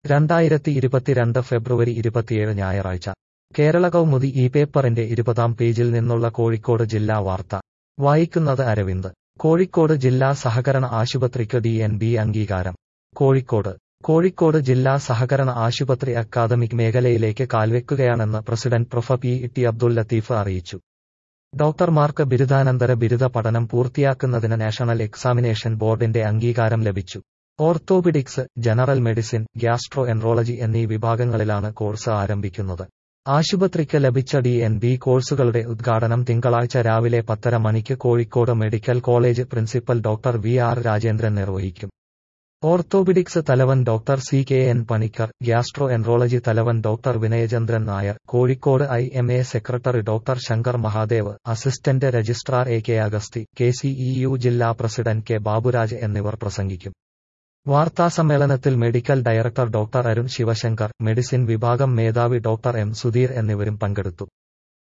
2022 ഫെബ്രുവരി 27 ഞായറാഴ്ച കേരള കൗമുദി ഈ പേപ്പറിന്റെ 20-ാം പേജിൽ നിന്നുള്ള കോഴിക്കോട് ജില്ലാ വാർത്ത വായിക്കുന്നത് അരവിന്ദ്. കോഴിക്കോട് ജില്ലാ സഹകരണ ആശുപത്രിക്ക് DNB അംഗീകാരം. കോഴിക്കോട് ജില്ലാ സഹകരണ ആശുപത്രി അക്കാദമിക് മേഖലയിലേക്ക് കാൽവെക്കുകയാണെന്ന് president prof. P T. Abdul Latheef അറിയിച്ചു. ഡോക്ടർമാർക്ക് ബിരുദാനന്തര ബിരുദ പഠനം പൂർത്തിയാക്കുന്നതിന് നാഷണൽ എക്സാമിനേഷൻ ബോർഡിന്റെ അംഗീകാരം ലഭിച്ചു. Orthopaedics, general medicine, gastroenterology എന്നീ വിഭാഗങ്ങളിലാണ് കോഴ്സ് ആരംഭിക്കുന്നത്. ആശുപത്രിക്ക് ലഭിച്ച DNB കോഴ്സുകളുടെ ഉദ്ഘാടനം തിങ്കളാഴ്ച രാവിലെ 10:30 മണിക്ക് Kozhikode medical college principal doctor VR Rajendran നിർവഹിക്കും. ഓർത്തോപിഡിക്സ് തലവൻ doctor CKN Panicker, gastroenterology തലവൻ doctor Vinayachandran Nair, Kozhikode IMA secretary doctor Shankar Mahadev, assistant registrar AK Agasthi, KCEU ജില്ലാ പ്രസിഡന്റ് K ബാബുരാജ് എന്നിവർ പ്രസംഗിക്കും. വാർത്താസമ്മേളനത്തിൽ medical director doctor Arun Sivasankar, medicine വിഭാഗം മേധാവി ഡോക്ടർ M സുധീർ എന്നിവരും പങ്കെടുത്തു.